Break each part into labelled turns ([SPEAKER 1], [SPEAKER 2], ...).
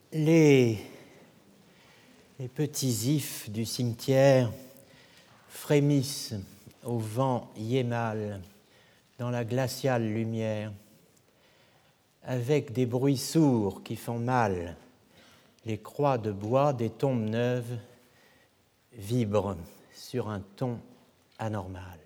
[SPEAKER 1] Les petits ifs du cimetière frémissent au vent hyémal dans la glaciale lumière, avec des bruits sourds qui font mal. Les croix de bois des tombes neuves vibrent sur un ton anormal.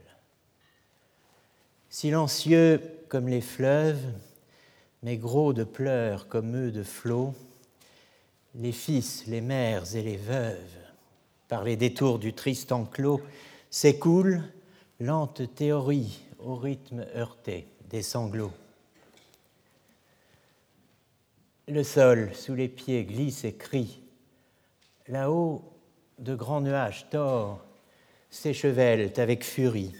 [SPEAKER 1] Silencieux comme les fleuves, mais gros de pleurs comme eux de flots, les fils, les mères et les veuves, par les détours du triste enclos, s'écoulent, lente théorie au rythme heurté des sanglots. Le sol sous les pieds glisse et crie. Là-haut, de grands nuages tors s'échevèlent avec furie.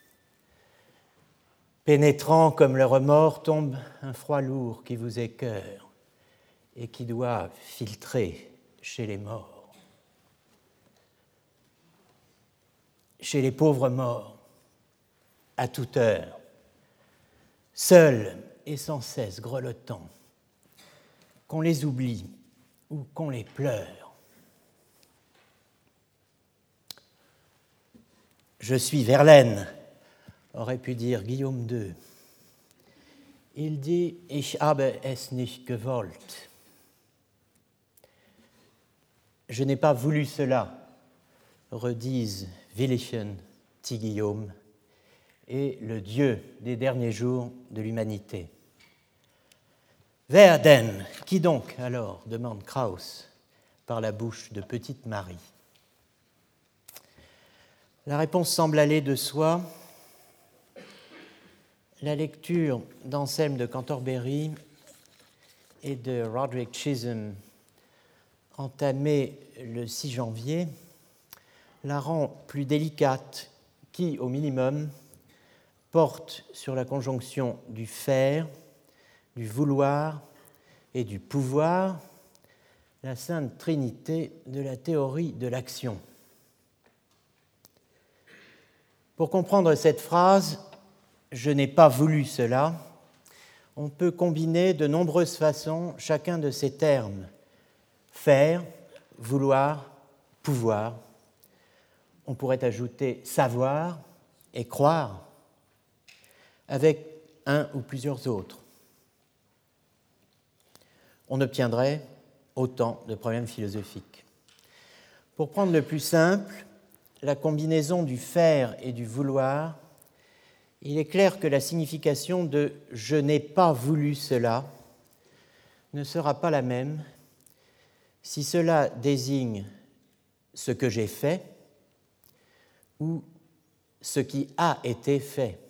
[SPEAKER 1] Pénétrant comme le remords, tombe un froid lourd qui vous écœure et qui doit filtrer chez les morts. Chez les pauvres morts, à toute heure, seuls et sans cesse grelottants, qu'on les oublie ou qu'on les pleure. Je suis Verlaine, aurait pu dire Guillaume II. Il dit « Ich habe es nicht gewollt ». Je n'ai pas voulu cela, redisent Willichen, petit Guillaume, et le Dieu des derniers jours de l'humanité. Wer denn? Qui donc alors? Demande Krauss par la bouche de petite Marie. La réponse semble aller de soi. La lecture d'Anselme de Cantorbéry et de Roderick Chisholm, entamée le 6 janvier, la rend plus délicate, qui, au minimum, porte sur la conjonction du faire, du vouloir et du pouvoir, la sainte trinité de la théorie de l'action. Pour comprendre cette phrase, « Je n'ai pas voulu cela », on peut combiner de nombreuses façons chacun de ces termes. Faire, vouloir, pouvoir. On pourrait ajouter savoir et croire, avec un ou plusieurs autres. On obtiendrait autant de problèmes philosophiques. Pour prendre le plus simple, la combinaison du faire et du vouloir, il est clair que la signification de « je n'ai pas voulu cela » ne sera pas la même si cela désigne ce que j'ai fait ou ce qui a été fait.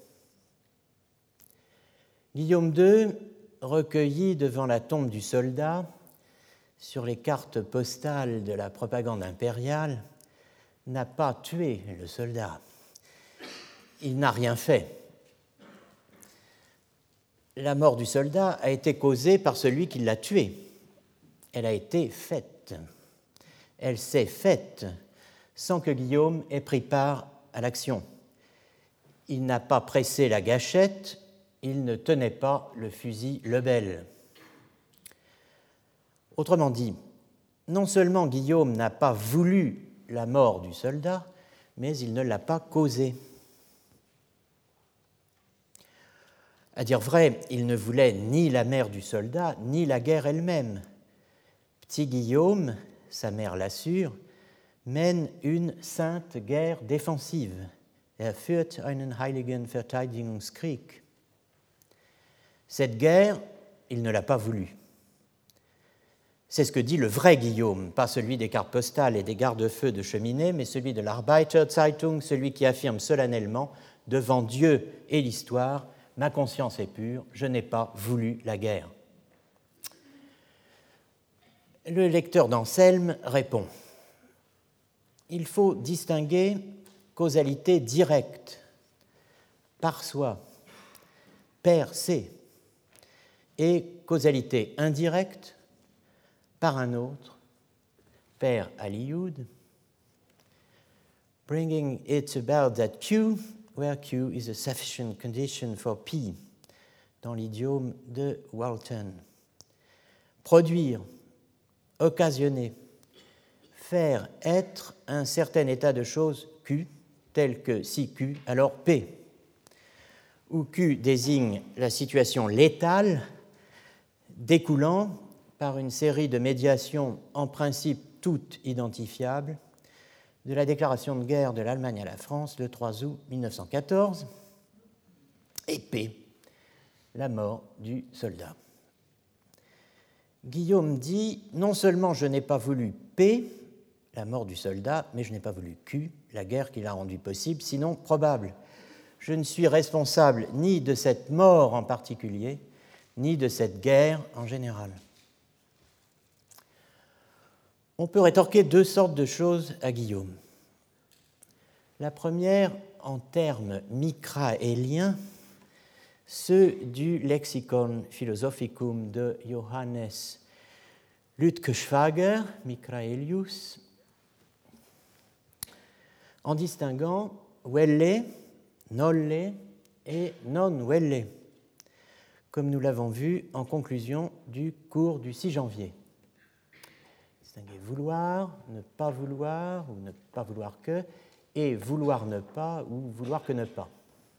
[SPEAKER 1] Guillaume II, recueilli devant la tombe du soldat, sur les cartes postales de la propagande impériale, n'a pas tué le soldat. Il n'a rien fait. La mort du soldat a été causée par celui qui l'a tué. Elle a été faite. Elle s'est faite sans que Guillaume ait pris part à l'action. Il n'a pas pressé la gâchette, il ne tenait pas le fusil Lebel. Autrement dit, non seulement Guillaume n'a pas voulu la mort du soldat, mais il ne l'a pas causée. À dire vrai, il ne voulait ni la mère du soldat, ni la guerre elle-même. Petit Guillaume, sa mère l'assure, mène une sainte guerre défensive. Er führt einen heiligen Verteidigungskrieg. Cette guerre, il ne l'a pas voulu. C'est ce que dit le vrai Guillaume, pas celui des cartes postales et des garde-feux de cheminée, mais celui de l'Arbeiterzeitung, celui qui affirme solennellement, devant Dieu et l'histoire, « Ma conscience est pure, je n'ai pas voulu la guerre. » Le lecteur d'Anselme répond « Il faut distinguer causalité directe, par soi, per se, et causalité indirecte, par un autre, per aliud, bringing it about that Q, where Q is a sufficient condition for P, dans l'idiome de Walton. Produire occasionner, faire être un certain état de choses Q, tel que si Q, alors P, où Q désigne la situation létale découlant par une série de médiations en principe toutes identifiables de la déclaration de guerre de l'Allemagne à la France le 3 août 1914, et P, la mort du soldat. Guillaume dit « Non seulement je n'ai pas voulu P, la mort du soldat, mais je n'ai pas voulu Q, la guerre qui l'a rendue possible, sinon probable. Je ne suis responsable ni de cette mort en particulier, ni de cette guerre en général. » On peut rétorquer deux sortes de choses à Guillaume. La première, en termes micraéliens, ceux du Lexicon Philosophicum de Johannes Lütkeschwager, Micraelius, en distinguant welle, nolle et non welle, comme nous l'avons vu en conclusion du cours du 6 janvier. Distinguer vouloir, ne pas vouloir ou ne pas vouloir que, et vouloir ne pas ou vouloir que ne pas.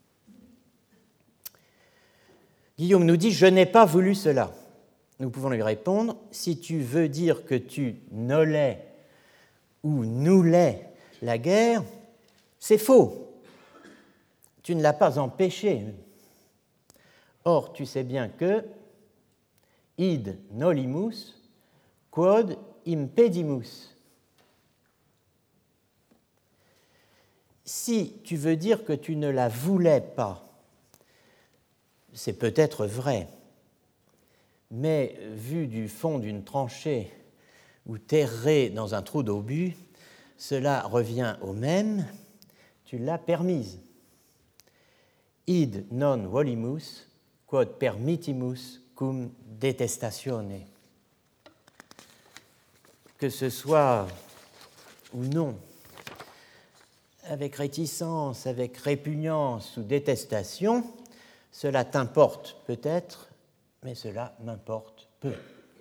[SPEAKER 1] Guillaume nous dit « Je n'ai pas voulu cela ». Nous pouvons lui répondre « Si tu veux dire que tu nollais ou noulais la guerre, c'est faux. Tu ne l'as pas empêché. Or, tu sais bien que id nolimus quod impedimus. Si tu veux dire que tu ne la voulais pas, c'est peut-être vrai, mais vu du fond d'une tranchée ou terré dans un trou d'obus, cela revient au même, tu l'as permise. Id non volimus, quod permittimus cum detestatione. Que ce soit ou non, avec réticence, avec répugnance ou détestation, cela t'importe peut-être, mais cela m'importe peu.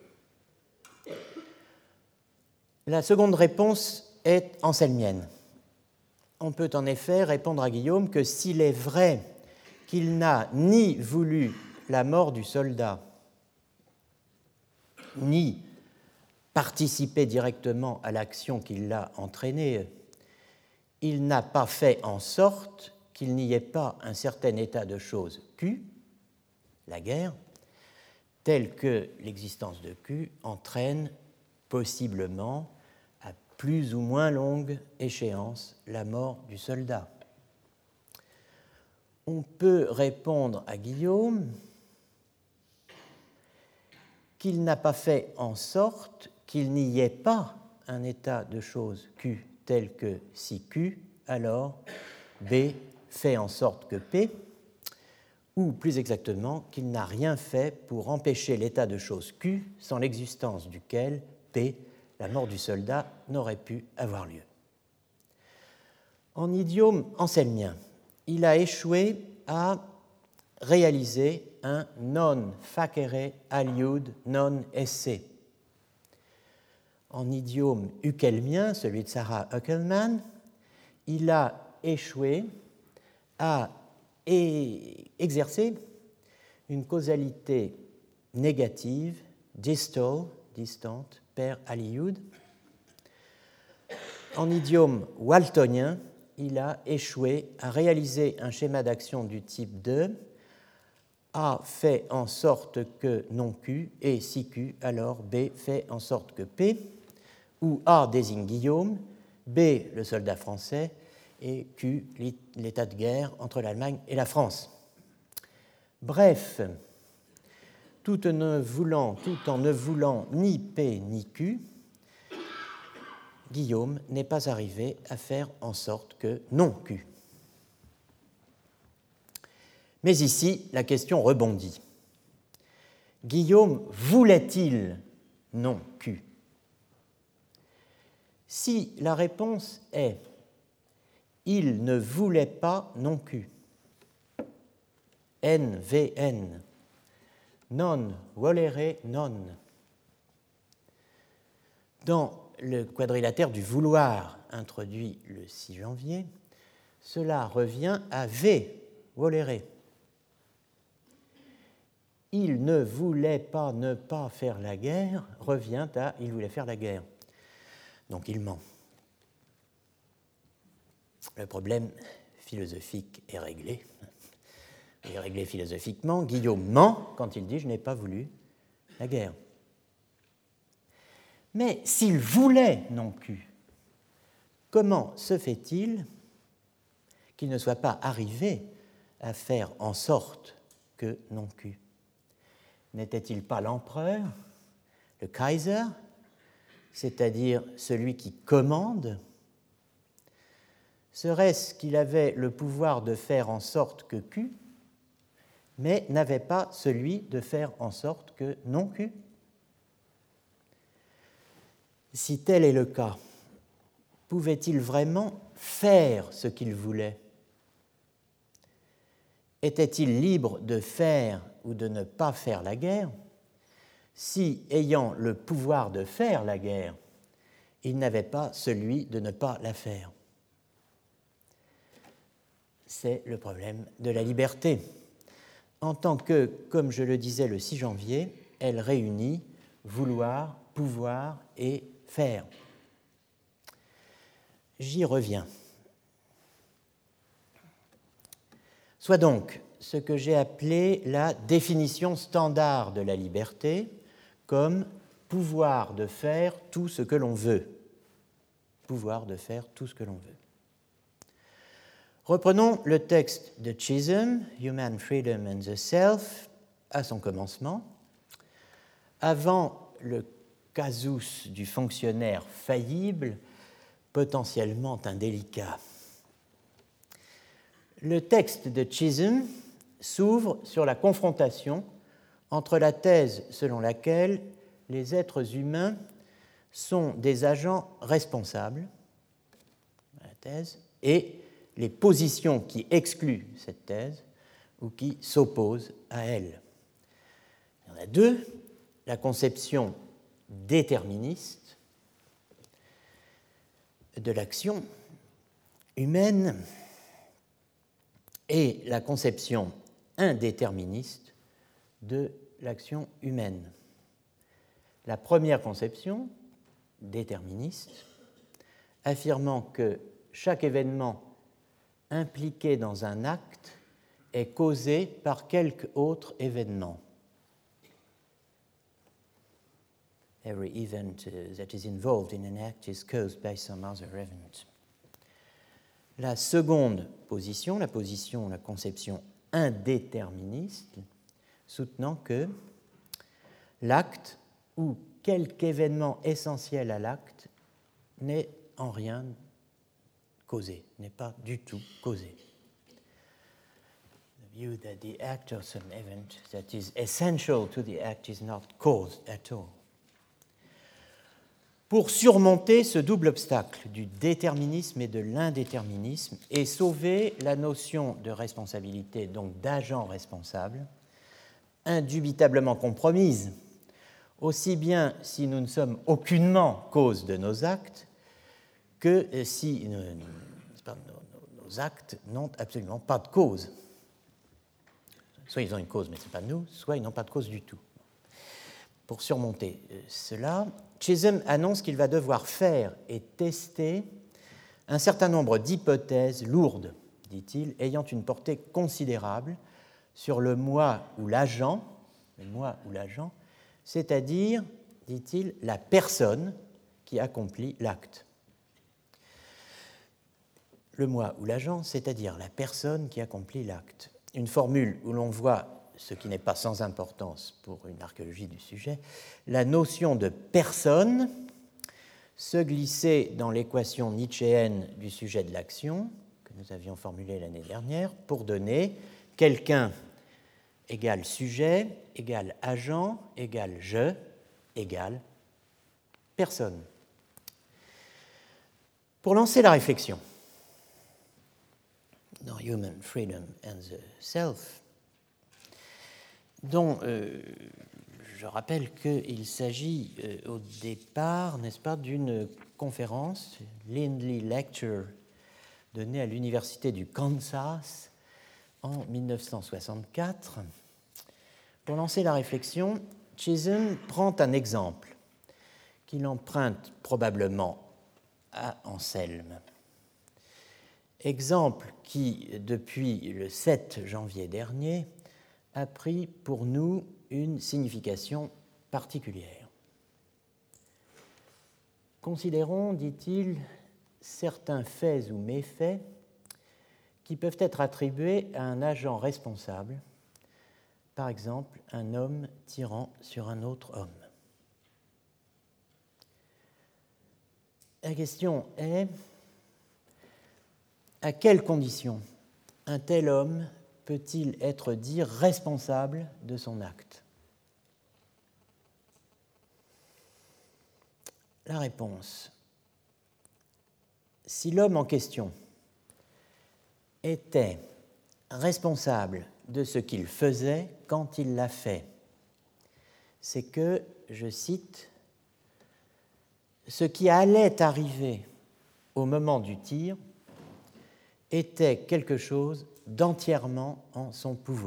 [SPEAKER 1] La seconde réponse est anselmienne. On peut en effet répondre à Guillaume que s'il est vrai qu'il n'a ni voulu la mort du soldat, ni participé directement à l'action qui l'a entraîné, il n'a pas fait en sorte qu'il n'y ait pas un certain état de choses Q, la guerre, tel que l'existence de Q entraîne possiblement à plus ou moins longue échéance la mort du soldat. On peut répondre à Guillaume qu'il n'a pas fait en sorte qu'il n'y ait pas un état de choses Q tel que si Q, alors B fait en sorte que P, ou plus exactement qu'il n'a rien fait pour empêcher l'état de choses Q sans l'existence duquel P, la mort du soldat, n'aurait pu avoir lieu. En idiome anselmien, il a échoué à réaliser un non facere aliud non esse. En idiome uckelmien, celui de Sarah Uckelman, il a échoué à exercer une causalité négative, distal, distante, per aliud. En idiome waltonien, il a échoué à réaliser un schéma d'action du type de A fait en sorte que non Q et si Q, alors B fait en sorte que P, où A désigne Guillaume, B le soldat français et Q l'état de guerre entre l'Allemagne et la France. Bref, tout en ne voulant ni P ni Q, Guillaume n'est pas arrivé à faire en sorte que non Q. Mais ici, la question rebondit. Guillaume voulait-il non Q? Si la réponse est « il ne voulait pas non Q », NVN, non volere non, Dans le quadrilatère du vouloir introduit le 6 janvier, cela revient à V, volere. Il ne voulait pas ne pas faire la guerre revient à il voulait faire la guerre. Donc il ment. Le problème philosophique est réglé. Il est réglé philosophiquement. Guillaume ment quand il dit « je n'ai pas voulu la guerre ». Mais s'il voulait non plus, comment se fait-il qu'il ne soit pas arrivé à faire en sorte que non plus? N'était-il pas l'empereur, le Kaiser, c'est-à-dire celui qui commande? Serait-ce qu'il avait le pouvoir de faire en sorte que Q, mais n'avait pas celui de faire en sorte que non Q? Si tel est le cas, pouvait-il vraiment faire ce qu'il voulait? Était-il libre de faire ou de ne pas faire la guerre si, ayant le pouvoir de faire la guerre, il n'avait pas celui de ne pas la faire? C'est le problème de la liberté, en tant que, comme je le disais le 6 janvier, elle réunit vouloir, pouvoir et faire. J'y reviens. Soit donc ce que j'ai appelé la définition standard de la liberté comme pouvoir de faire tout ce que l'on veut. Pouvoir de faire tout ce que l'on veut. Reprenons le texte de Chisholm, Human Freedom and the Self, à son commencement. Avant le casus du fonctionnaire faillible, potentiellement indélicat. Le texte de Chisholm s'ouvre sur la confrontation entre la thèse selon laquelle les êtres humains sont des agents responsables, la thèse, et les positions qui excluent cette thèse ou qui s'opposent à elle. Il y en a deux, la conception déterministe de l'action humaine et la conception indéterministe de l'action humaine. La première conception, déterministe, affirmant que chaque événement impliqué dans un acte est causé par quelque autre événement. Every event that is involved in an act is caused by some other event. La seconde position, la conception indéterministe, soutenant que l'acte ou quelque événement essentiel à l'acte n'est en rien causé, n'est pas du tout causé. The view that the act or some event that is essential to the act is not caused at all. Pour surmonter ce double obstacle du déterminisme et de l'indéterminisme et sauver la notion de responsabilité, donc d'agent responsable, indubitablement compromise, aussi bien si nous ne sommes aucunement cause de nos actes que si nos actes n'ont absolument pas de cause. Soit ils ont une cause, mais ce n'est pas nous, soit ils n'ont pas de cause du tout. Pour surmonter cela, Chisholm annonce qu'il va devoir faire et tester un certain nombre d'hypothèses lourdes, dit-il, ayant une portée considérable sur le moi ou l'agent, c'est-à-dire, dit-il, la personne qui accomplit l'acte. Le moi ou l'agent, c'est-à-dire la personne qui accomplit l'acte. Une formule où l'on voit, ce qui n'est pas sans importance pour une archéologie du sujet, la notion de personne se glisser dans l'équation nietzschéenne du sujet de l'action, que nous avions formulée l'année dernière, pour donner quelqu'un égale sujet, égale agent, égale je, égale personne. Pour lancer la réflexion, dans Human Freedom and the Self, dont je rappelle qu'il s'agit au départ, n'est-ce pas, d'une conférence, Lindley Lecture, donnée à l'Université du Kansas en 1964. Pour lancer la réflexion, Chisholm prend un exemple qu'il emprunte probablement à Anselme. Exemple qui, depuis le 7 janvier dernier, a pris pour nous une signification particulière. Considérons, dit-il, certains faits ou méfaits qui peuvent être attribués à un agent responsable, par exemple un homme tirant sur un autre homme. La question est, à quelles conditions un tel homme peut-il être dit responsable de son acte? La réponse. Si l'homme en question était responsable de ce qu'il faisait quand il l'a fait, c'est que, je cite, « ce qui allait arriver au moment du tir était quelque chose d'entièrement en son pouvoir. »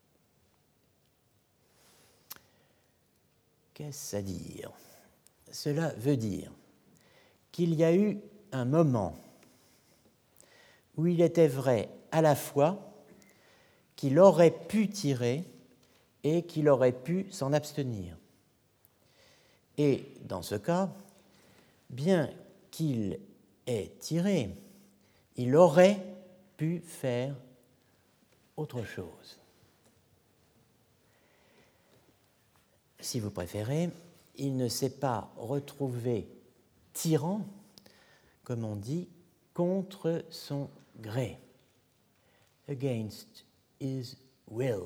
[SPEAKER 1] Qu'est-ce à dire? Cela veut dire qu'il y a eu un moment où il était vrai à la fois qu'il aurait pu tirer et qu'il aurait pu s'en abstenir. Et dans ce cas, bien qu'il ait tiré, il aurait pu faire autre chose. Si vous préférez, il ne s'est pas retrouvé tirant, comme on dit, contre son gré, against his will.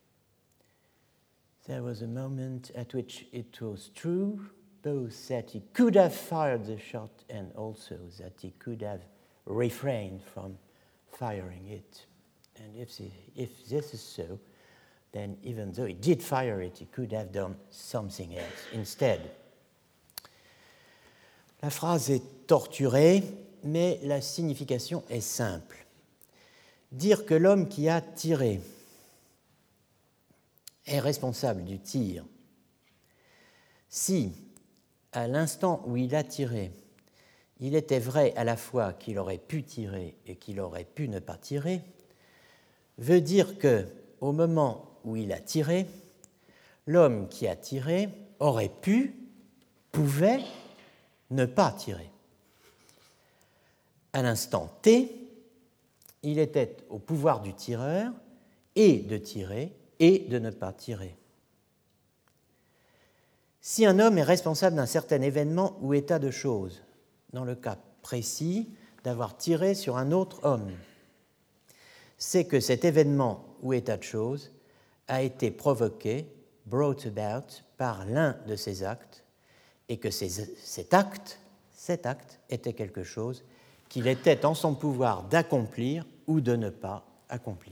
[SPEAKER 1] There was a moment at which it was true, both that he could have fired the shot and also that he could have refrained from firing it. And if this is so, then even though he did fire it, he could have done something else instead. La phrase est torturée, mais la signification est simple. Dire que l'homme qui a tiré est responsable du tir si, à l'instant où il a tiré, il était vrai à la fois qu'il aurait pu tirer et qu'il aurait pu ne pas tirer, veut dire que, au moment où il a tiré, l'homme qui a tiré aurait pu, pouvait ne pas tirer. À l'instant T, il était au pouvoir du tireur et de tirer et de ne pas tirer. Si un homme est responsable d'un certain événement ou état de choses, dans le cas précis d'avoir tiré sur un autre homme, c'est que cet événement ou état de choses a été provoqué, brought about, par l'un de ses actes, et que cet acte était quelque chose qu'il était en son pouvoir d'accomplir ou de ne pas accomplir.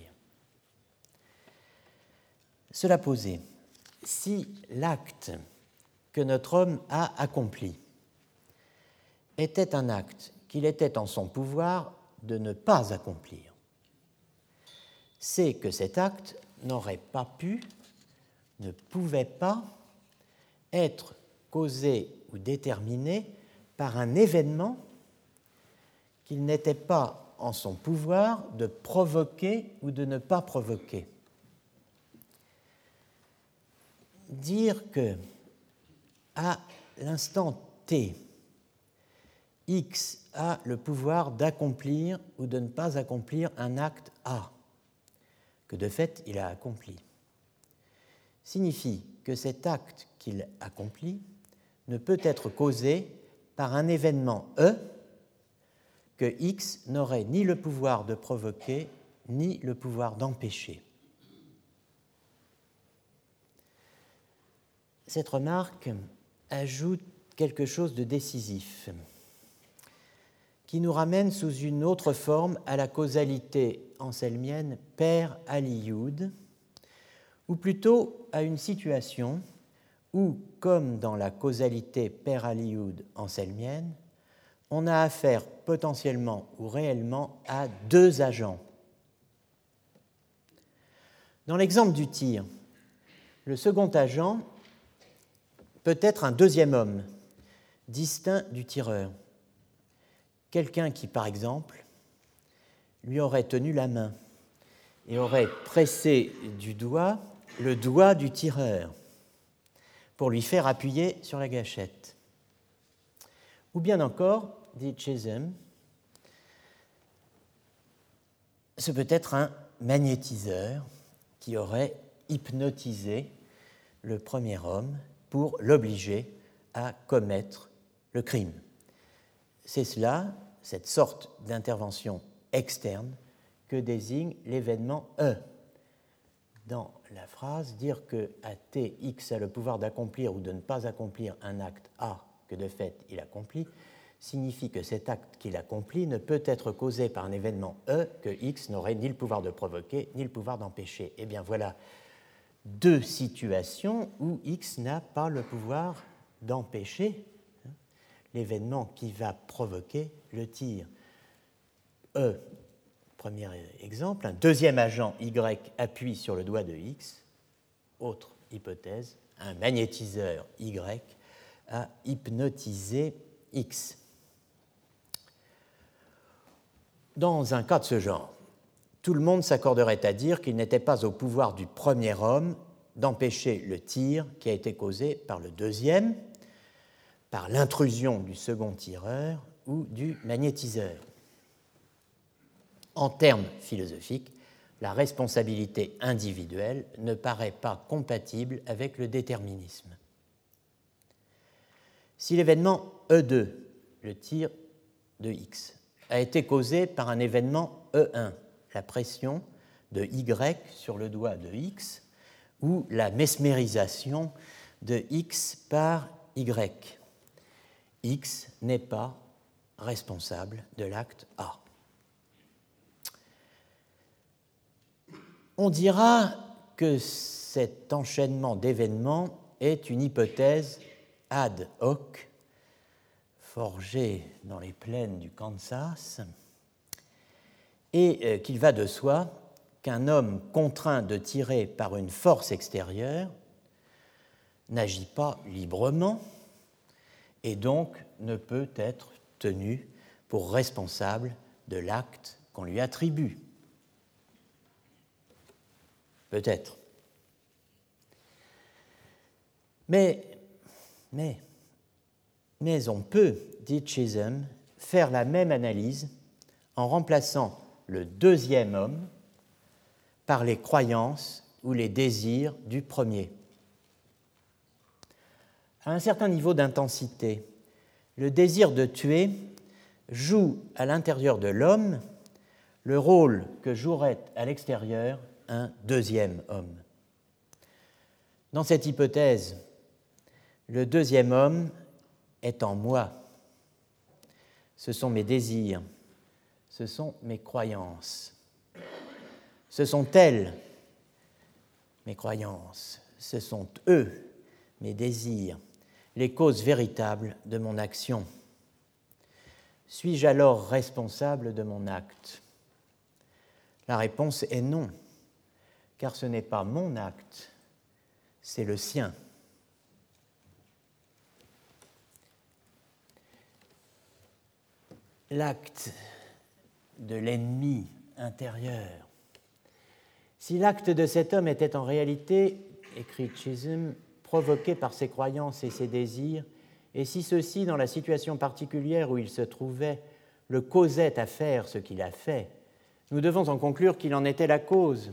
[SPEAKER 1] Cela posé, si l'acte que notre homme a accompli était un acte qu'il était en son pouvoir de ne pas accomplir, c'est que cet acte n'aurait pas pu, ne pouvait pas être causé ou déterminé par un événement qu'il n'était pas en son pouvoir de provoquer ou de ne pas provoquer. Dire que, à l'instant T, X a le pouvoir d'accomplir ou de ne pas accomplir un acte A, que de fait il a accompli, signifie que cet acte qu'il accomplit ne peut être causé par un événement E que X n'aurait ni le pouvoir de provoquer ni le pouvoir d'empêcher. Cette remarque ajoute quelque chose de décisif qui nous ramène sous une autre forme à la causalité anselmienne père Aliyoud, ou plutôt à une situation où, comme dans la causalité père-Aliud-anselmienne, on a affaire potentiellement ou réellement à deux agents. Dans l'exemple du tir, le second agent peut être un deuxième homme, distinct du tireur. Quelqu'un qui, par exemple, lui aurait tenu la main et aurait pressé du doigt le doigt du tireur pour lui faire appuyer sur la gâchette. Ou bien encore, dit Chisholm, ce peut être un magnétiseur qui aurait hypnotisé le premier homme pour l'obliger à commettre le crime. C'est cela, cette sorte d'intervention externe, que désigne l'événement E. Dans la phrase, dire que à T, X a le pouvoir d'accomplir ou de ne pas accomplir un acte A que de fait il accomplit, signifie que cet acte qu'il accomplit ne peut être causé par un événement E que X n'aurait ni le pouvoir de provoquer ni le pouvoir d'empêcher. Eh bien voilà deux situations où X n'a pas le pouvoir d'empêcher l'événement qui va provoquer le tir. E, premier exemple, un deuxième agent Y appuie sur le doigt de X. Autre hypothèse, un magnétiseur Y a hypnotisé X. Dans un cas de ce genre, tout le monde s'accorderait à dire qu'il n'était pas au pouvoir du premier homme d'empêcher le tir qui a été causé par le deuxième, par l'intrusion du second tireur ou du magnétiseur. En termes philosophiques, la responsabilité individuelle ne paraît pas compatible avec le déterminisme. Si l'événement E2, le tir de X, a été causé par un événement E1, la pression de Y sur le doigt de X, ou la mesmérisation de X par Y, X n'est pas responsable de l'acte A. On dira que cet enchaînement d'événements est une hypothèse ad hoc, forgée dans les plaines du Kansas, et qu'il va de soi qu'un homme contraint de tirer par une force extérieure n'agit pas librement et donc ne peut être tenu pour responsable de l'acte qu'on lui attribue. Peut-être. Mais on peut, dit Chisholm, faire la même analyse en remplaçant le deuxième homme par les croyances ou les désirs du premier. À un certain niveau d'intensité, le désir de tuer joue à l'intérieur de l'homme le rôle que jouerait à l'extérieur un deuxième homme. Dans cette hypothèse, le deuxième homme est en moi. Ce sont mes désirs, ce sont mes croyances. Ce sont elles, mes croyances, ce sont eux, mes désirs, les causes véritables de mon action. Suis-je alors responsable de mon acte ? La réponse est non, car ce n'est pas mon acte, c'est le sien. L'acte de l'ennemi intérieur. Si l'acte de cet homme était en réalité, écrit Chisholm, provoqué par ses croyances et ses désirs, et si ceux-ci, dans la situation particulière où il se trouvait, le causaient à faire ce qu'il a fait, nous devons en conclure qu'ils en étaient la cause,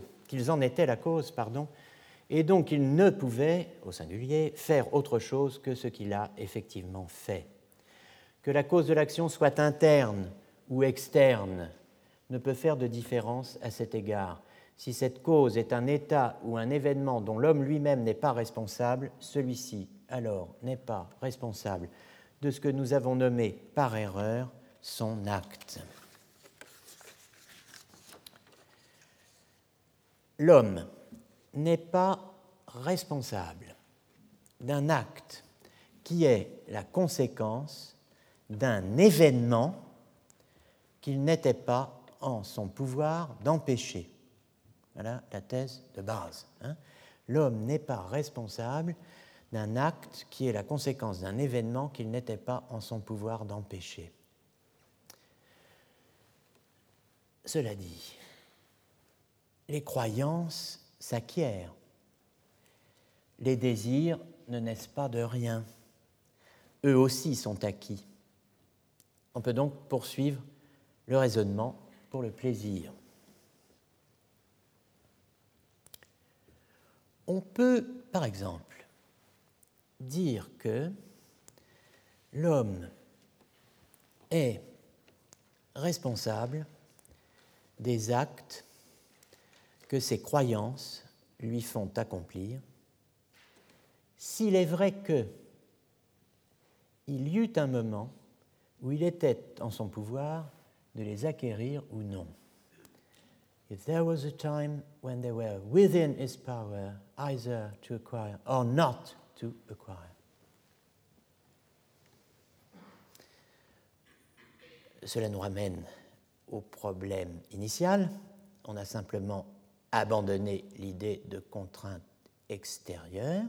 [SPEAKER 1] et donc il ne pouvait, au singulier, faire autre chose que ce qu'il a effectivement fait. Que la cause de l'action soit interne ou externe ne peut faire de différence à cet égard. Si cette cause est un état ou un événement dont l'homme lui-même n'est pas responsable, celui-ci, alors, n'est pas responsable de ce que nous avons nommé par erreur son acte. L'homme n'est pas responsable d'un acte qui est la conséquence d'un événement qu'il n'était pas en son pouvoir d'empêcher. Voilà la thèse de base. L'homme n'est pas responsable d'un acte qui est la conséquence d'un événement qu'il n'était pas en son pouvoir d'empêcher. Cela dit, les croyances s'acquièrent. Les désirs ne naissent pas de rien. Eux aussi sont acquis. On peut donc poursuivre le raisonnement pour le plaisir. On peut, par exemple, dire que l'homme est responsable des actes que ses croyances lui font accomplir, s'il est vrai que il y eut un moment où il était en son pouvoir de les acquérir ou non. If there was a time when they were within his power either to acquire or not to acquire. Cela nous ramène au problème initial. On a simplement abandonné l'idée de contrainte extérieure.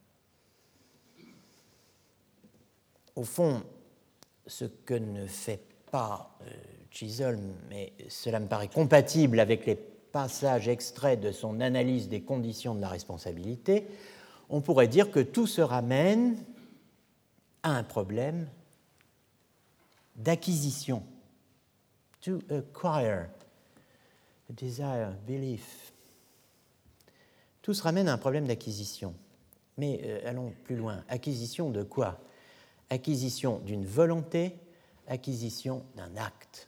[SPEAKER 1] Au fond, ce que ne fait pas Chisholm, mais cela me paraît compatible avec les passages extraits de son analyse des conditions de la responsabilité, on pourrait dire que tout se ramène à un problème d'acquisition. To acquire, a desire, belief. Tout se ramène à un problème d'acquisition. Mais allons plus loin. Acquisition de quoi? Acquisition d'une volonté, acquisition d'un acte.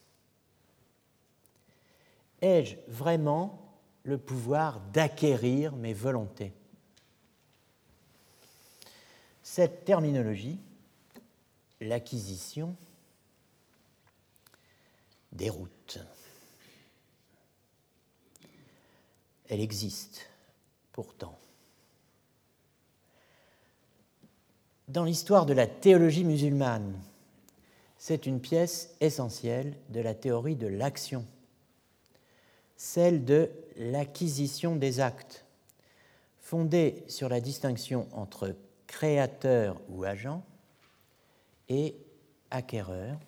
[SPEAKER 1] Ai-je vraiment le pouvoir d'acquérir mes volontés? Cette terminologie, l'acquisition, déroute. Elle existe, pourtant. Dans l'histoire de la théologie musulmane, c'est une pièce essentielle de la théorie de l'action, celle de l'acquisition des actes, fondée sur la distinction entre créateur ou agent et acquéreur,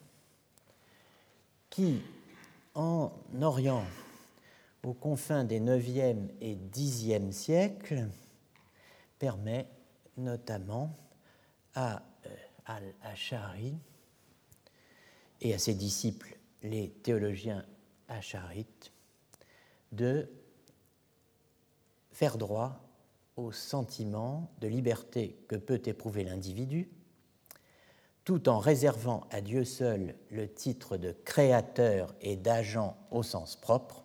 [SPEAKER 1] qui, en Orient, aux confins des 9e et 10e siècles, permet notamment à Al-Ash'ari et à ses disciples, les théologiens ash'arites, de faire droit au sentiment de liberté que peut éprouver l'individu, tout en réservant à Dieu seul le titre de créateur et d'agent au sens propre,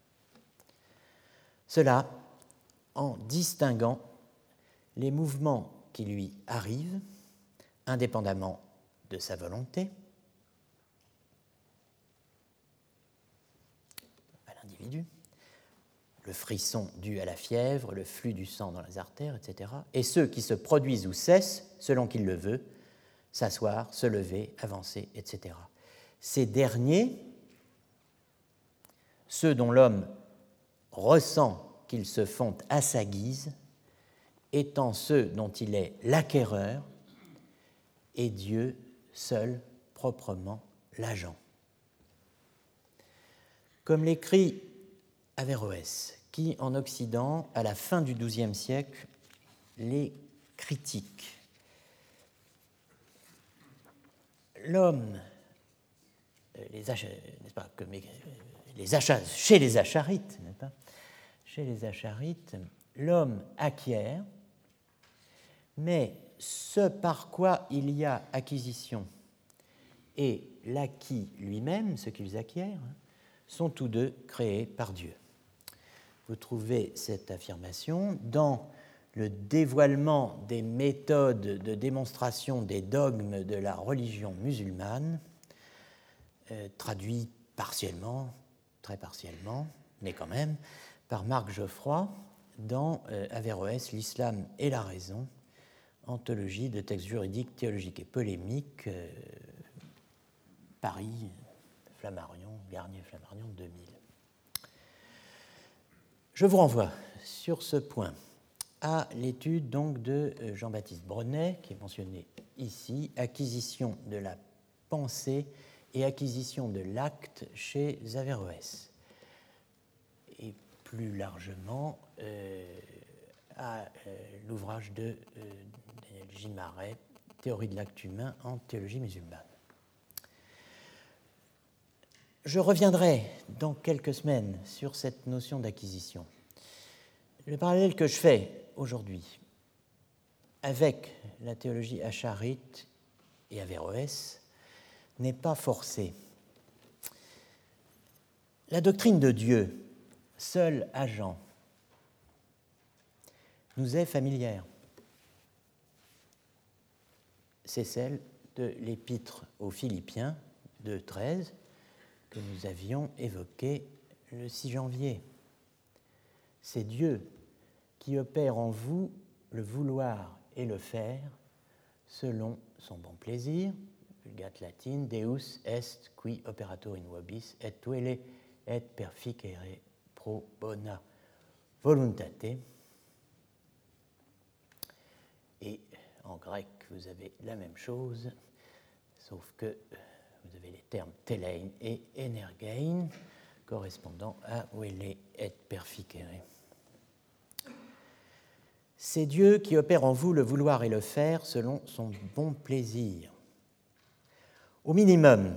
[SPEAKER 1] cela en distinguant les mouvements qui lui arrivent, indépendamment de sa volonté, à l'individu, le frisson dû à la fièvre, le flux du sang dans les artères, etc., et ceux qui se produisent ou cessent, selon qu'il le veut, s'asseoir, se lever, avancer, etc. Ces derniers, ceux dont l'homme ressent qu'ils se font à sa guise, étant ceux dont il est l'acquéreur, et Dieu seul proprement l'agent. Comme l'écrit Averroès, qui en Occident, à la fin du XIIe siècle, les critique. L'homme, chez les Ash'arites, n'est-ce pas? Chez les Ash'arites, l'homme acquiert, mais ce par quoi il y a acquisition et l'acquis lui-même, ce qu'ils acquièrent, sont tous deux créés par Dieu. Vous trouvez cette affirmation dans le dévoilement des méthodes de démonstration des dogmes de la religion musulmane, traduit partiellement, très partiellement, mais quand même, par Marc Geoffroy dans Averroès, l'islam et la raison, Anthologie de textes juridiques, théologiques et polémiques, Paris, Flammarion, Garnier-Flammarion, 2000. Je vous renvoie sur ce point à l'étude donc de Jean-Baptiste Brenet, qui est mentionné ici, acquisition de la pensée et acquisition de l'acte chez Averroès. Et plus largement, à l'ouvrage de Daniel J. Marais, Théorie de l'acte humain en théologie musulmane. Je reviendrai dans quelques semaines sur cette notion d'acquisition. Le parallèle que je fais aujourd'hui avec la théologie acharite et Averroès n'est pas forcé. La doctrine de Dieu, seul agent, nous est familière. C'est celle de l'Épître aux Philippiens 2:13 que nous avions évoquée le 6 janvier. C'est Dieu qui opère en vous le vouloir et le faire selon son bon plaisir. Vulgate latine, Deus est qui operator in vobis et tuele et perficere pro bona voluntate. Et en grec, vous avez la même chose, sauf que vous avez les termes telein et energein, correspondant à vele et perficere. C'est Dieu qui opère en vous le vouloir et le faire selon son bon plaisir. Au minimum,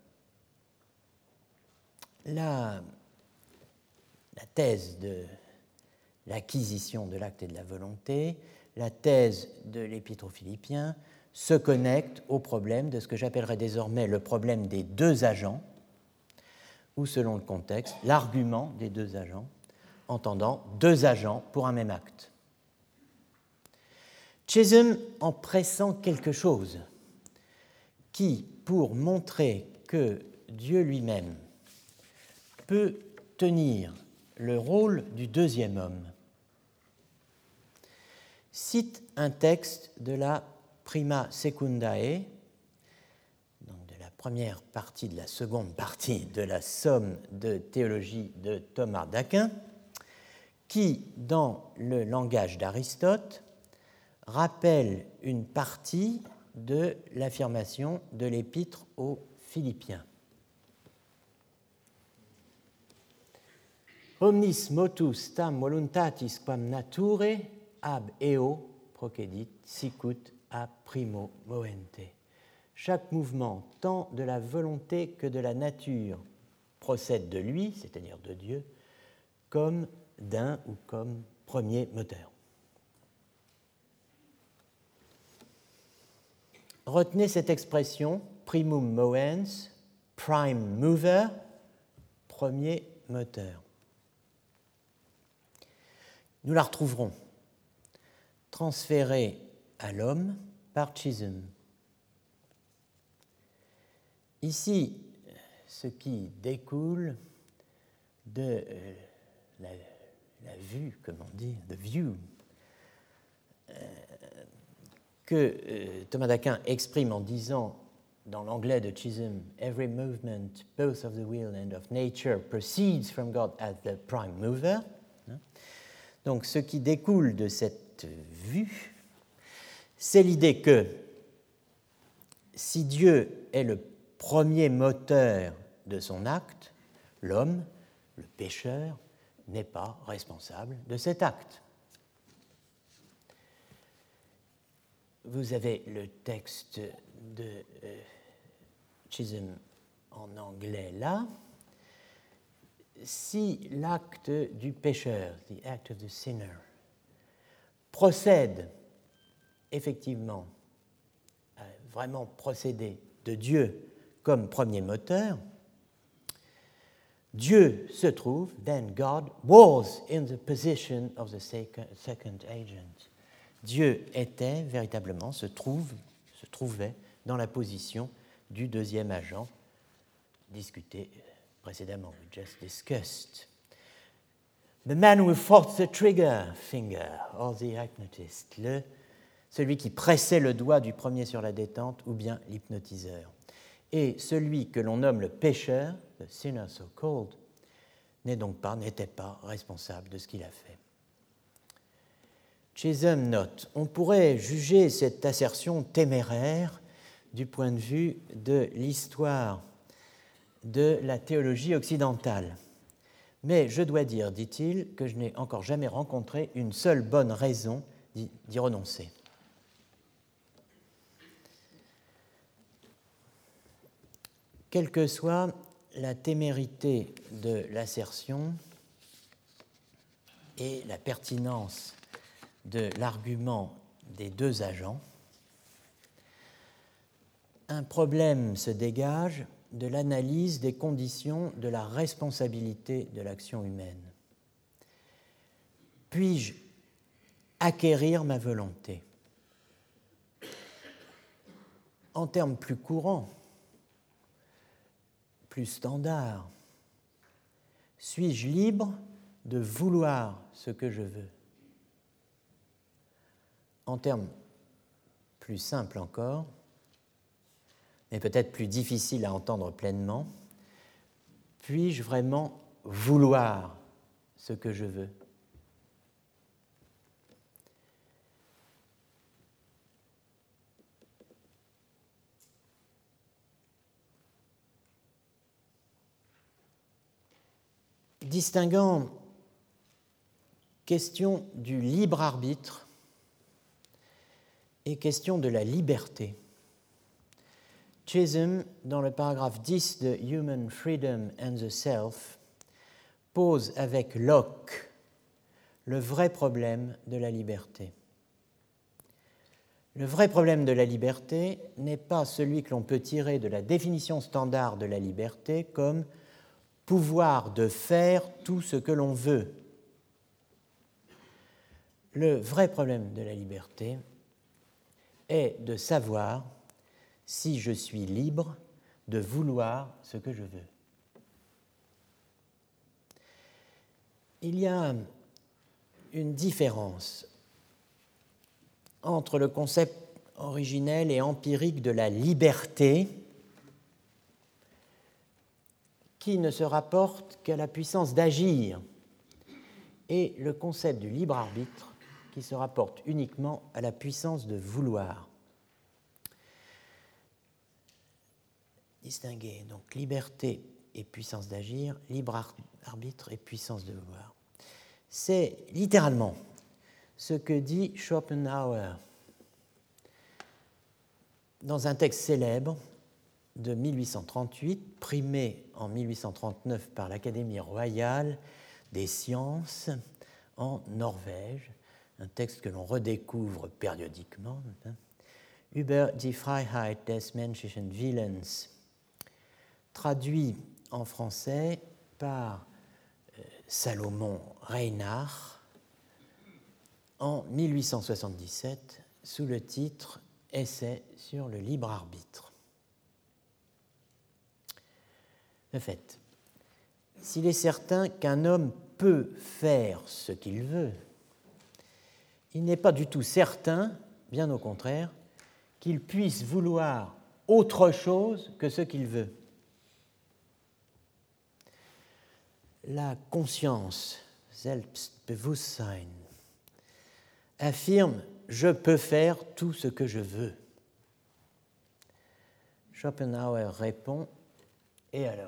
[SPEAKER 1] la thèse de l'acquisition de l'acte et de la volonté, la thèse de l'Épître aux Philippiens se connecte au problème de ce que j'appellerai désormais le problème des deux agents, ou selon le contexte, l'argument des deux agents, entendant deux agents pour un même acte. Chisholm en pressent quelque chose qui, pour montrer que Dieu lui-même peut tenir le rôle du deuxième homme, cite un texte de la Prima Secundae, donc de la première partie de la seconde partie de la somme de théologie de Thomas d'Aquin, qui, dans le langage d'Aristote, rappelle une partie de l'affirmation de l'Épître aux Philippiens. Omnis motus tam voluntatis quam nature ab eo procedit sicut a primo movente. Chaque mouvement, tant de la volonté que de la nature, procède de lui, c'est-à-dire de Dieu, comme d'un ou comme premier moteur. Retenez cette expression, primum movens, prime mover, premier moteur. Nous la retrouverons transférée à l'homme par Chisholm. Ici, ce qui découle de la vue, comme on dit, the view, que Thomas d'Aquin exprime en disant, dans l'anglais de Chisholm, « Every movement, both of the will and of nature, proceeds from God as the prime mover ». Donc, ce qui découle de cette vue, c'est l'idée que si Dieu est le premier moteur de son acte, l'homme, le pécheur, n'est pas responsable de cet acte. Vous avez le texte de Chisholm en anglais là. Si l'acte du pécheur, the act of the sinner, procède effectivement, vraiment procéder de Dieu comme premier moteur, Dieu se trouve, then God was in the position of the second agent. Dieu était véritablement, se trouvait dans la position du deuxième agent discuté précédemment, we just discussed. The man who fought the trigger finger, or the hypnotist, celui qui pressait le doigt du premier sur la détente, ou bien l'hypnotiseur. Et celui que l'on nomme le pécheur, the sinner so called, n'était pas responsable de ce qu'il a fait. Chisholm note, on pourrait juger cette assertion téméraire du point de vue de l'histoire de la théologie occidentale. Mais je dois dire, dit-il, que je n'ai encore jamais rencontré une seule bonne raison d'y renoncer. Quelle que soit la témérité de l'assertion et la pertinence de l'argument des deux agents, un problème se dégage de l'analyse des conditions de la responsabilité de l'action humaine. Puis-je acquérir ma volonté? En termes plus courants, plus standards, suis-je libre de vouloir ce que je veux? En termes plus simples encore, mais peut-être plus difficiles à entendre pleinement, puis-je vraiment vouloir ce que je veux? Distinguant question du libre arbitre et question de la liberté, Chisholm, dans le paragraphe 10 de Human Freedom and the Self, pose avec Locke le vrai problème de la liberté. Le vrai problème de la liberté n'est pas celui que l'on peut tirer de la définition standard de la liberté comme pouvoir de faire tout ce que l'on veut. Le vrai problème de la liberté est de savoir si je suis libre de vouloir ce que je veux. Il y a une différence entre le concept originel et empirique de la liberté qui ne se rapporte qu'à la puissance d'agir et le concept du libre arbitre qui se rapporte uniquement à la puissance de vouloir. Distinguer donc liberté et puissance d'agir, libre arbitre et puissance de vouloir. C'est littéralement ce que dit Schopenhauer dans un texte célèbre de 1838, primé en 1839 par l'Académie royale des sciences en Norvège, un texte que l'on redécouvre périodiquement, Über die Freiheit des menschlichen Willens, traduit en français par Salomon Reinach en 1877 sous le titre « Essai sur le libre arbitre ». De fait, s'il est certain qu'un homme peut faire ce qu'il veut, il n'est pas du tout certain, bien au contraire, qu'il puisse vouloir autre chose que ce qu'il veut. La conscience, Selbstbewusstsein, affirme « je peux faire tout ce que je veux ». Schopenhauer répond « et alors ?»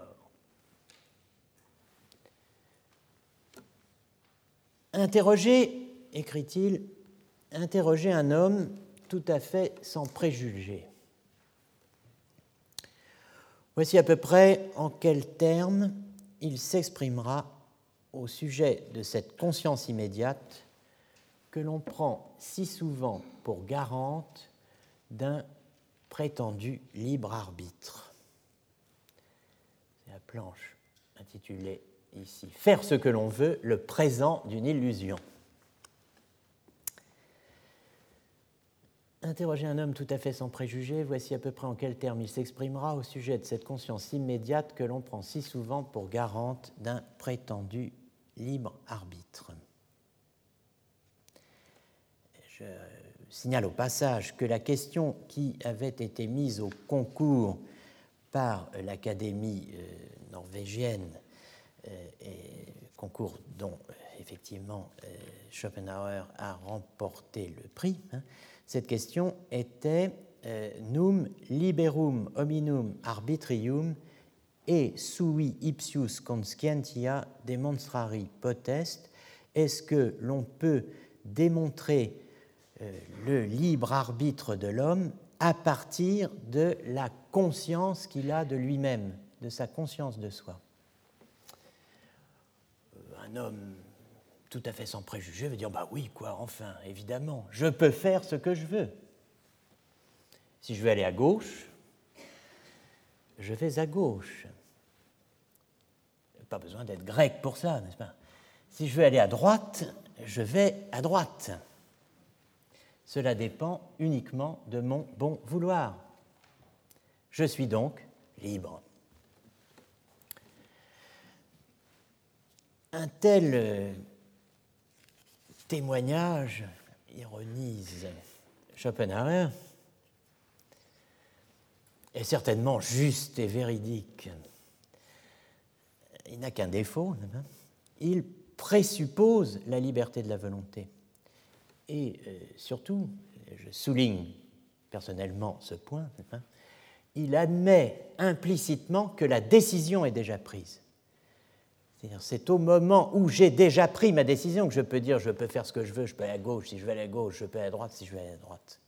[SPEAKER 1] Interroger, écrit-il, interroger un homme tout à fait sans préjugés. Voici à peu près en quels termes il s'exprimera au sujet de cette conscience immédiate que l'on prend si souvent pour garante d'un prétendu libre arbitre. C'est la planche intitulée ici « Faire ce que l'on veut, le présent d'une illusion ». Interroger un homme tout à fait sans préjugés, voici à peu près en quels termes il s'exprimera au sujet de cette conscience immédiate que l'on prend si souvent pour garante d'un prétendu libre arbitre. Je signale au passage que la question qui avait été mise au concours par l'Académie norvégienne, et concours dont effectivement Schopenhauer a remporté le prix, cette question était num liberum hominum arbitrium et sui ipsius conscientia demonstrari potest. Est-ce que l'on peut démontrer le libre arbitre de l'homme à partir de la conscience qu'il a de lui-même, de sa conscience de soi? Un homme tout à fait sans préjugés veut dire « bah oui, quoi, enfin, évidemment, je peux faire ce que je veux. Si je veux aller à gauche, je vais à gauche. Pas besoin d'être grec pour ça, n'est-ce pas? Si je veux aller à droite, je vais à droite. Cela dépend uniquement de mon bon vouloir. Je suis donc libre. » Un tel témoignage, ironise Schopenhauer, est certainement juste et véridique. Il n'a qu'un défaut, il présuppose la liberté de la volonté. Et surtout, je souligne personnellement ce point, il admet implicitement que la décision est déjà prise. C'est-à-dire, c'est au moment où j'ai déjà pris ma décision que je peux dire je peux faire ce que je veux, je peux aller à gauche si je veux aller à gauche, je peux aller à droite si je veux aller à droite.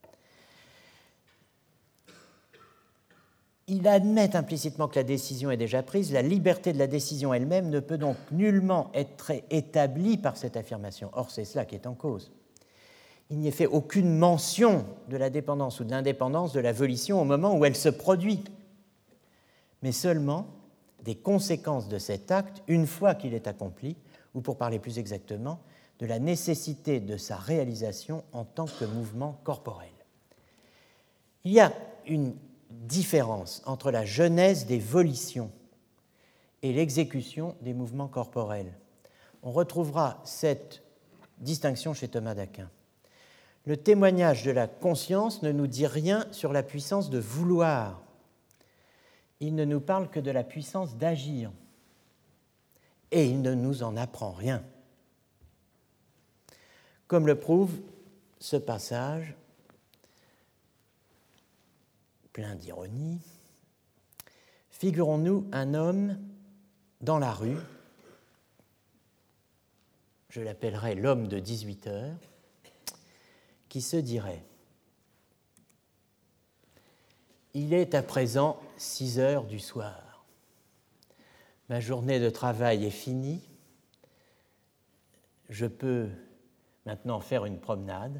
[SPEAKER 1] Il admet implicitement que la décision est déjà prise. La liberté de la décision elle-même ne peut donc nullement être établie par cette affirmation. Or, c'est cela qui est en cause. Il n'y est fait aucune mention de la dépendance ou de l'indépendance de la volition au moment où elle se produit, mais seulement des conséquences de cet acte une fois qu'il est accompli, ou pour parler plus exactement, de la nécessité de sa réalisation en tant que mouvement corporel. Il y a une différence entre la genèse des volitions et l'exécution des mouvements corporels. On retrouvera cette distinction chez Thomas d'Aquin. Le témoignage de la conscience ne nous dit rien sur la puissance de vouloir. Il ne nous parle que de la puissance d'agir. Et il ne nous en apprend rien. Comme le prouve ce passage plein d'ironie. Figurons-nous un homme dans la rue, je l'appellerai l'homme de 18 heures, qui se dirait « Il est à présent 6 heures du soir. Ma journée de travail est finie. Je peux maintenant faire une promenade.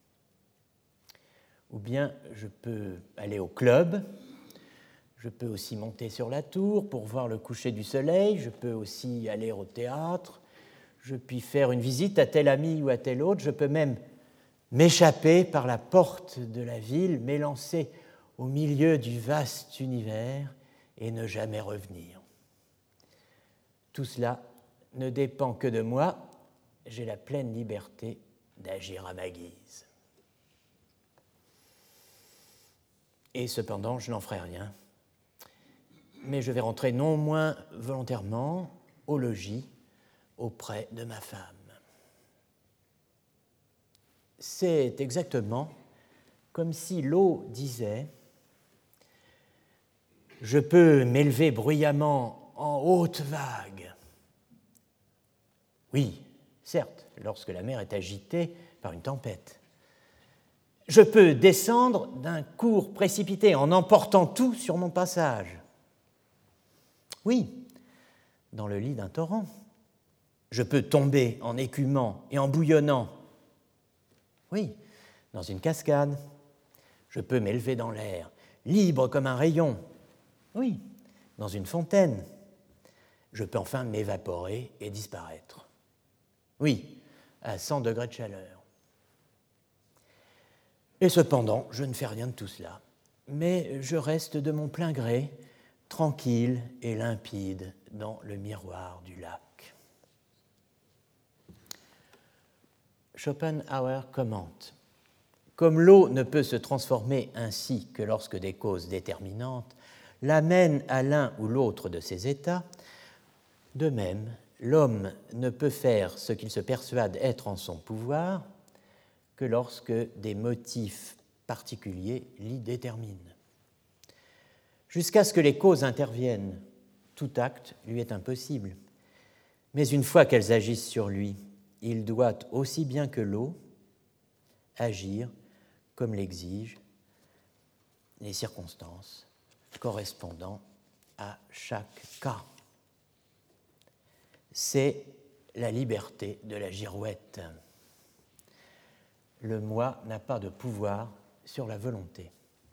[SPEAKER 1] Ou bien je peux aller au club, je peux aussi monter sur la tour pour voir le coucher du soleil, je peux aussi aller au théâtre, je puis faire une visite à tel ami ou à tel autre, je peux même m'échapper par la porte de la ville, m'élancer au milieu du vaste univers et ne jamais revenir. Tout cela ne dépend que de moi, j'ai la pleine liberté d'agir à ma guise. Et cependant, je n'en ferai rien. Mais je vais rentrer non moins volontairement au logis auprès de ma femme. C'est exactement comme si l'eau disait « Je peux m'élever bruyamment en haute vague. » Oui, certes, lorsque la mer est agitée par une tempête. Je peux descendre d'un cours précipité en emportant tout sur mon passage. Oui, dans le lit d'un torrent. Je peux tomber en écumant et en bouillonnant. Oui, dans une cascade. Je peux m'élever dans l'air, libre comme un rayon. Oui, dans une fontaine. Je peux enfin m'évaporer et disparaître. Oui, à 100 degrés de chaleur. Et cependant, je ne fais rien de tout cela, mais je reste de mon plein gré, tranquille et limpide dans le miroir du lac. Schopenhauer commente comme l'eau ne peut se transformer ainsi que lorsque des causes déterminantes l'amènent à l'un ou l'autre de ces états, de même, l'homme ne peut faire ce qu'il se persuade être en son pouvoir que lorsque des motifs particuliers l'y déterminent. Jusqu'à ce que les causes interviennent, tout acte lui est impossible. Mais une fois qu'elles agissent sur lui, il doit, aussi bien que l'eau, agir comme l'exigent les circonstances correspondant à chaque cas. C'est la liberté de la girouette. Le moi n'a pas de pouvoir sur la volonté.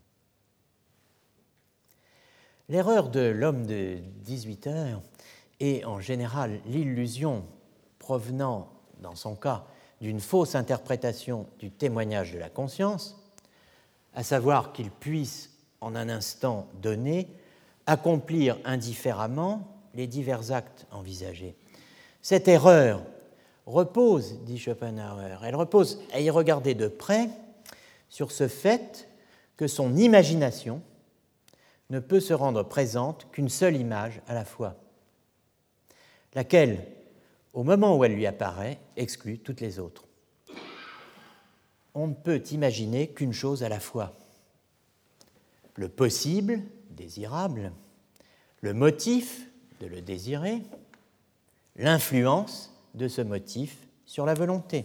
[SPEAKER 1] L'erreur de l'homme de 18 heures est en général l'illusion provenant, dans son cas, d'une fausse interprétation du témoignage de la conscience, à savoir qu'il puisse, en un instant donné, accomplir indifféremment les divers actes envisagés. Cette erreur repose, dit Schopenhauer, elle repose à y regarder de près sur ce fait que son imagination ne peut se rendre présente qu'une seule image à la fois, laquelle, au moment où elle lui apparaît, exclut toutes les autres. On ne peut imaginer qu'une chose à la fois. Le possible, désirable, le motif de le désirer, l'influence de ce motif sur la volonté.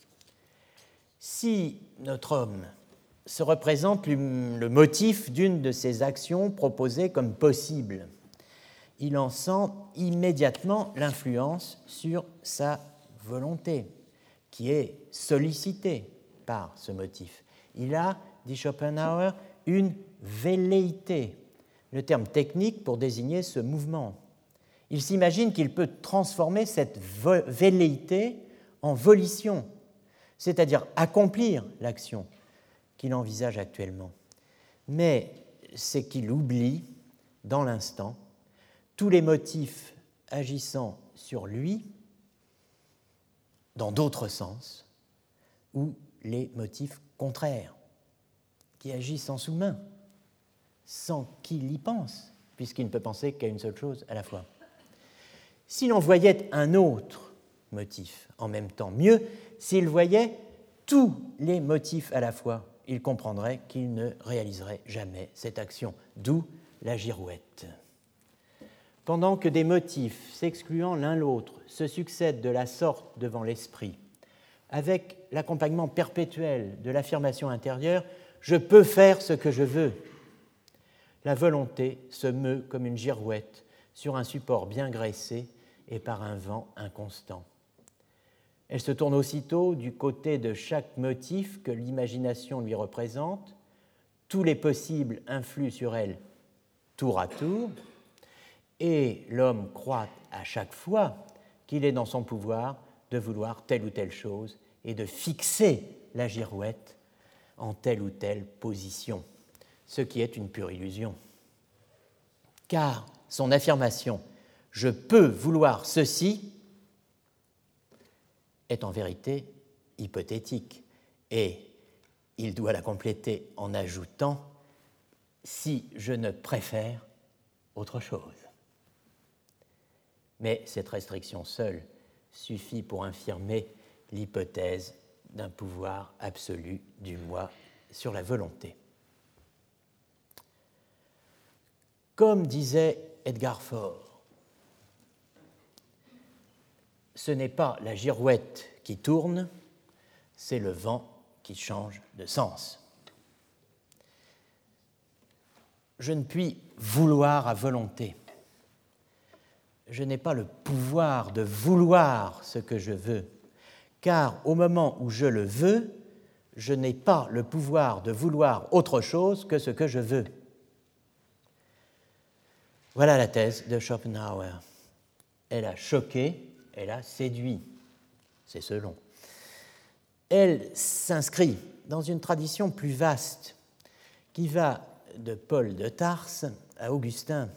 [SPEAKER 1] Si notre homme se représente le motif d'une de ces actions proposées comme possible, il en sent immédiatement l'influence sur sa volonté, qui est sollicitée par ce motif. Il a, dit Schopenhauer, une velléité, le terme technique pour désigner ce mouvement. Il s'imagine qu'il peut transformer cette velléité en volition, c'est-à-dire accomplir l'action qu'il envisage actuellement. Mais c'est qu'il oublie, dans l'instant, tous les motifs agissant sur lui dans d'autres sens, ou les motifs contraires qui agissent en sous-main, sans qu'il y pense, puisqu'il ne peut penser qu'à une seule chose à la fois. Si l'on voyait un autre motif en même temps, mieux, s'il voyait tous les motifs à la fois, il comprendrait qu'il ne réaliserait jamais cette action, d'où la girouette. Pendant que des motifs s'excluant l'un l'autre se succèdent de la sorte devant l'esprit, avec l'accompagnement perpétuel de l'affirmation intérieure « je peux faire ce que je veux », la volonté se meut comme une girouette sur un support bien graissé et par un vent inconstant. Elle se tourne aussitôt du côté de chaque motif que l'imagination lui représente, tous les possibles influent sur elle tour à tour, et l'homme croit à chaque fois qu'il est dans son pouvoir de vouloir telle ou telle chose et de fixer la girouette en telle ou telle position, ce qui est une pure illusion. Car son affirmation « je peux vouloir ceci » est en vérité hypothétique, et il doit la compléter en ajoutant « si je ne préfère autre chose ». Mais cette restriction seule suffit pour infirmer l'hypothèse d'un pouvoir absolu du moi sur la volonté. Comme disait Edgar Faure, ce n'est pas la girouette qui tourne, c'est le vent qui change de sens. Je ne puis vouloir à volonté. Je n'ai pas le pouvoir de vouloir ce que je veux, car au moment où je le veux, je n'ai pas le pouvoir de vouloir autre chose que ce que je veux. Voilà la thèse de Schopenhauer. Elle a choqué, elle a séduit. C'est selon. Elle s'inscrit dans une tradition plus vaste qui va de Paul de Tarse à Augustin.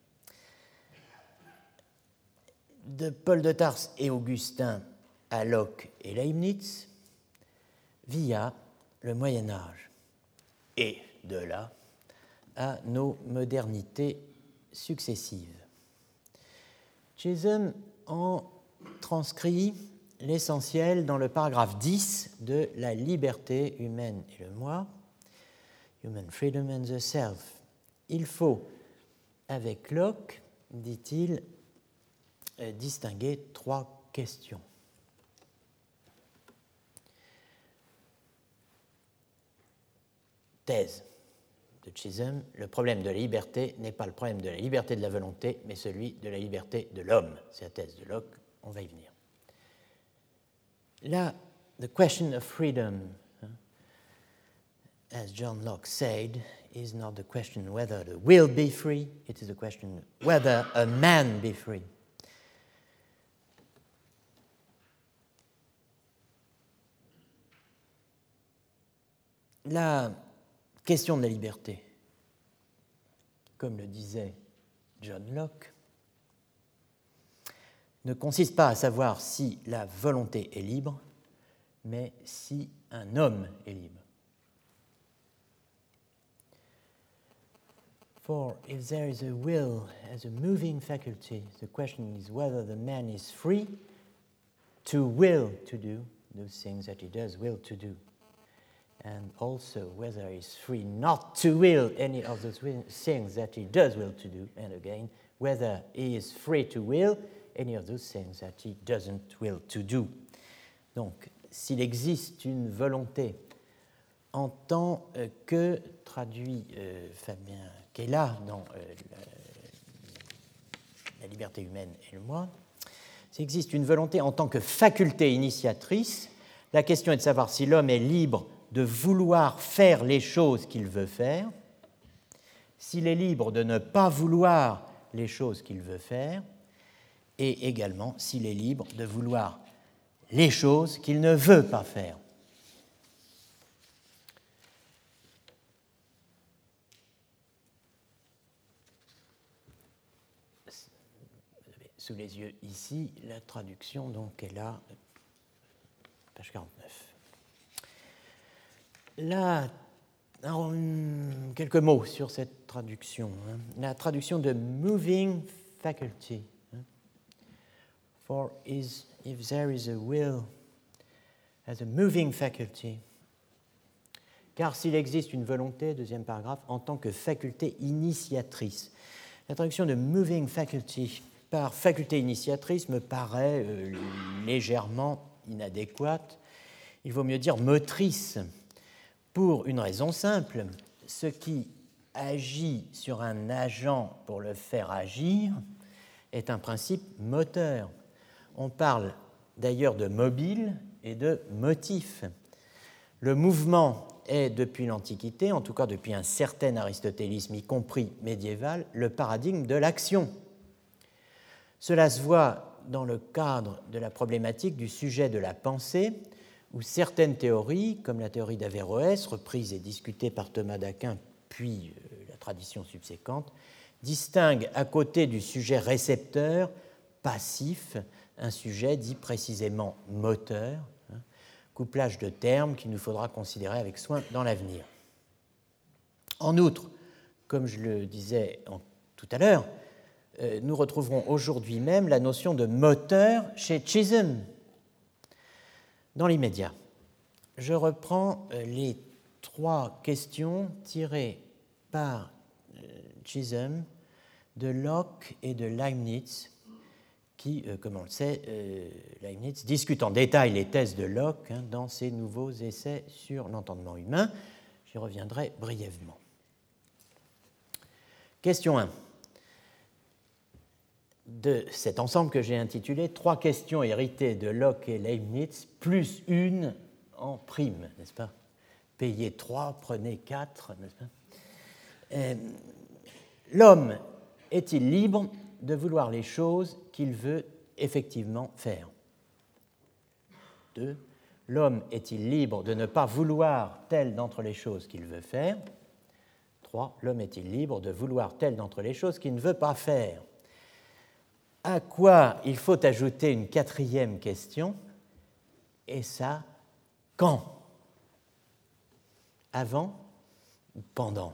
[SPEAKER 1] De Paul de Tarse et Augustin à Locke et Leibniz, via le Moyen Âge et de là à nos modernités successives. Chisholm en transcrit l'essentiel dans le paragraphe 10 de La liberté humaine et le moi, Human Freedom and the Self. Il faut, avec Locke, dit-il, distinguer trois questions. Thèse de Chisholm, le problème de la liberté n'est pas le problème de la liberté de la volonté, mais celui de la liberté de l'homme. C'est la thèse de Locke, on va y venir. Là, the question of freedom, as John Locke said, is not the question whether the will be free, it is the question whether a man be free. La question de la liberté, comme le disait John Locke, ne consiste pas à savoir si la volonté est libre, mais si un homme est libre. For if there is a will as a moving faculty, the question is whether the man is free to will to do those things that he does will to do, and also whether he is free not to will any of those things that he does will to do, and again, whether he is free to will any of those things that he doesn't will to do. Donc, s'il existe une volonté en tant que, traduit Fabien Kella dans La liberté humaine et le moi, s'il existe une volonté en tant que faculté initiatrice, la question est de savoir si l'homme est libre de vouloir faire les choses qu'il veut faire, s'il est libre de ne pas vouloir les choses qu'il veut faire, et également s'il est libre de vouloir les choses qu'il ne veut pas faire. Vous avez sous les yeux ici la traduction, donc est là, page 49. Là, alors, quelques mots sur cette traduction. La traduction de moving faculty. For if there is a will as a moving faculty, car s'il existe une volonté, deuxième paragraphe, en tant que faculté initiatrice. La traduction de moving faculty par faculté initiatrice me paraît légèrement inadéquate. Il vaut mieux dire motrice, pour une raison simple. Ce qui agit sur un agent pour le faire agir est un principe moteur. On parle d'ailleurs de mobile et de motif. Le mouvement est, depuis l'Antiquité, en tout cas depuis un certain aristotélisme, y compris médiéval, le paradigme de l'action. Cela se voit dans le cadre de la problématique du sujet de la pensée, où certaines théories, comme la théorie d'Averroès, reprise et discutée par Thomas d'Aquin, puis la tradition subséquente, distinguent à côté du sujet récepteur, passif, un sujet dit précisément moteur, couplage de termes qu'il nous faudra considérer avec soin dans l'avenir. En outre, comme je le disais tout à l'heure, nous retrouverons aujourd'hui même la notion de moteur chez Chisholm. Dans l'immédiat, je reprends les trois questions tirées par Chisholm de Locke et de Leibniz, qui, comme on le sait, Leibniz discute en détail les thèses de Locke dans ses nouveaux essais sur l'entendement humain. J'y reviendrai brièvement. Question 1. De cet ensemble que j'ai intitulé « Trois questions héritées de Locke et Leibniz, plus une en prime », n'est-ce pas ? Payez 3, prenez 4, n'est-ce pas ? L'homme est-il libre de vouloir les choses qu'il veut effectivement faire ? 2. L'homme est-il libre de ne pas vouloir telle d'entre les choses qu'il veut faire ? 3. L'homme est-il libre de vouloir telle d'entre les choses qu'il ne veut pas faire ? À quoi il faut ajouter une quatrième question, et ça, quand ? avant ou pendant?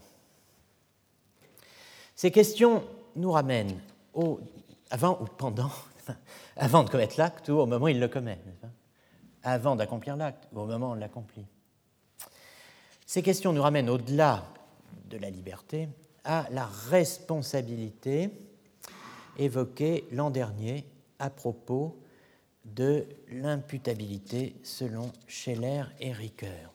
[SPEAKER 1] Ces questions nous ramènent avant ou pendant, avant de commettre l'acte ou au moment où il le commet, avant d'accomplir l'acte ou au moment où on l'accomplit. Ces questions nous ramènent au-delà de la liberté à la responsabilité évoquée l'an dernier à propos de l'imputabilité selon Scheller et Ricoeur.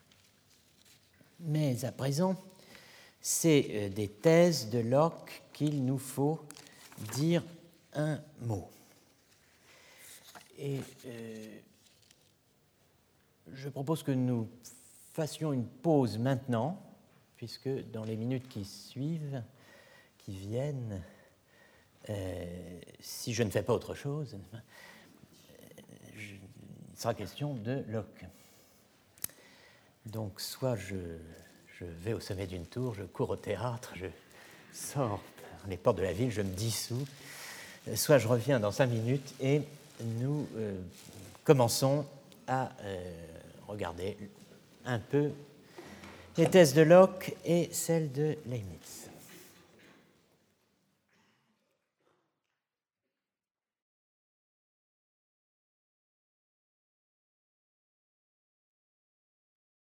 [SPEAKER 1] Mais à présent, c'est des thèses de Locke qu'il nous faut dire un mot. Et je propose que nous fassions une pause maintenant, puisque dans les minutes qui suivent, qui viennent, si je ne fais pas autre chose, il sera question de Locke. Donc soit je vais au sommet d'une tour, je cours au théâtre, je sors par les portes de la ville, je me dissous, soit je reviens dans 5 minutes et nous commençons à regarder un peu les thèses de Locke et celles de Leibniz.